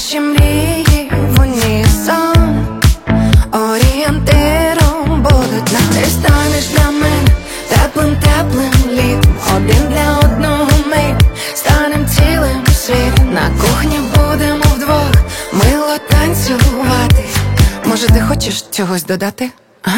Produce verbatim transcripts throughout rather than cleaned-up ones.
Наші мрії в унісон орієнтиром будуть нам. Ти станеш для мене теплим-теплим літом, один для одного ми станем цілим світом. На кухні будемо вдвох мило танцювати. Може, ти хочеш чогось додати? А?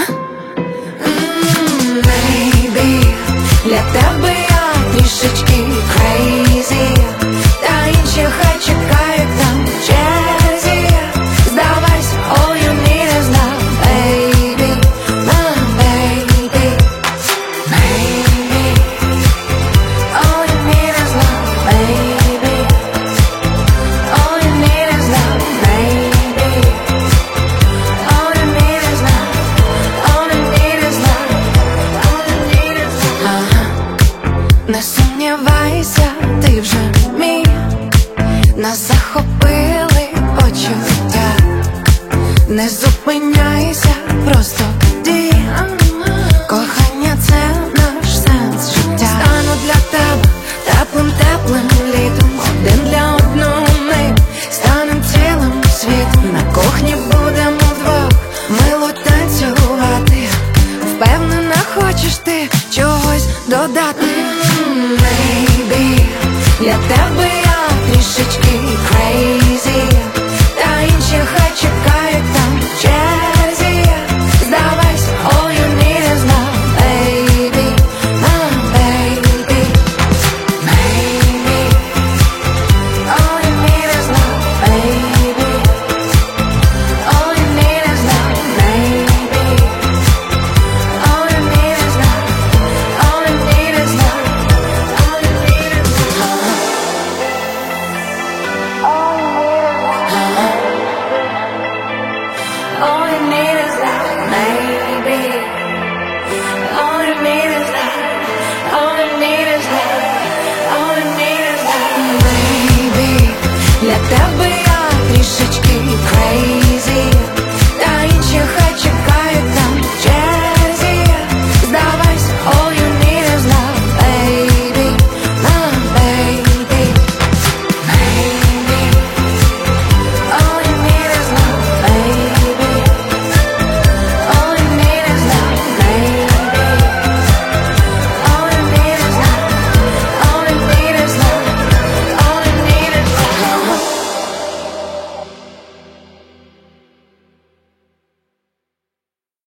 Mm, baby, для тебе я трішечки crazy, та інші хай чекають там в черзі. Здавайся, all you need is love, baby, my baby, baby. All you need is love, baby. All you need is love, baby. All you need is love. All you need is love. All you need is love. Ага. Не сумнівайся, ти вже мій. Нас захопили почуття. Не зупиняйся, просто дій. Кохання — це наш сенс життя. Стану для тебе теплим-теплим літом, один для одного ми станем цілим світом. На кухні будемо вдвох мило танцювати. Впевнена, хочеш ти чогось додати? Mm, baby, для тебе я трішечки